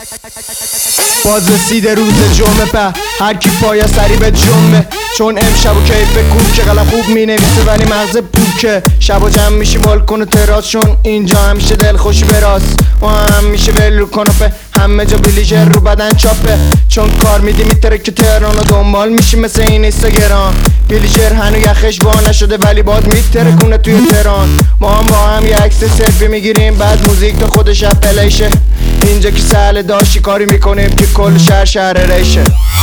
باز رسیده روز جمعه په هر کی پای سری به جمعه، چون امشب و کیف کوک که قلم خوب می نویسه ولی مغز پوکه. شبا جمع میشی بالکن و تراس، چون اینجا همیشه دل خوشی براست. ما هم میشه ولو کنوپه، همه جا بلیژر رو بدن چاپه، چون کار میدی میتره که تهران رو دنبال میشی مثل این اینستاگرام. بلیژر هنو یخش با نشده ولی باد میتره کنه توی تهران. ما هم با هم یه عکس سلفی میگیریم بعد موزیک تو خودش پلیشه. اینجا که سهل داشتی کاری میکنیم که کل شهر ریشه.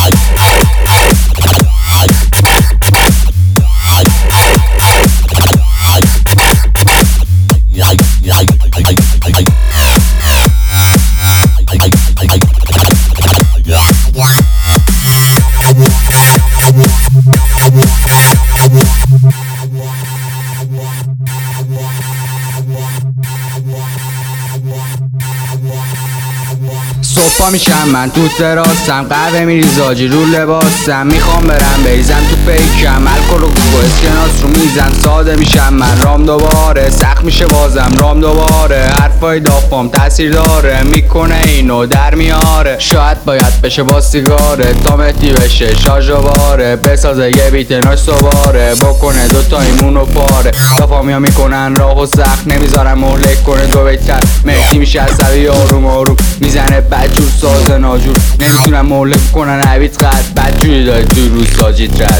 صبحا میشم من تو تراسم، قهوه میریزاجی رو لباسم، میخوام برم بریزم تو پیکم، الکل و کوکو اسکناس رو میزن، ساده میشم من رام دوباره، سخت میشه بازم رام دوباره، حرفای دافام تاثیر داره، میکنه اینو در میاره، شاید باید بشه با سیگاره تا مهدی بشه شارژ دوباره، بسازه یه بیت ناش دوباره، بکنه دوتا ایمونو پاره، دافامیا میکنن راه و سخت نمیذارن مهلک کنه دو بیتر، مهدی میشه عصبی آروم آروم میزنه بدجور ساز ناجور، نمیتونن مهلک کنن عبید قد بدجوری داری توی روز ساجید رد.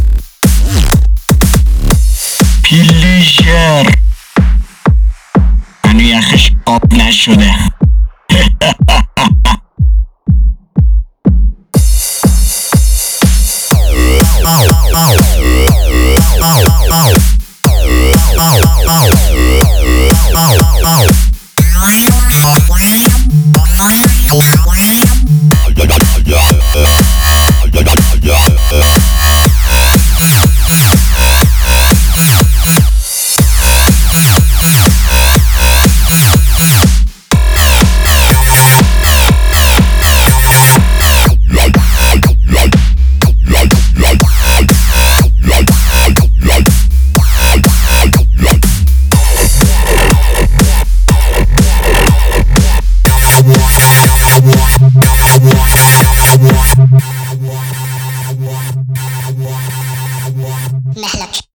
بلیژر هنو یخش آب نشده. مهلك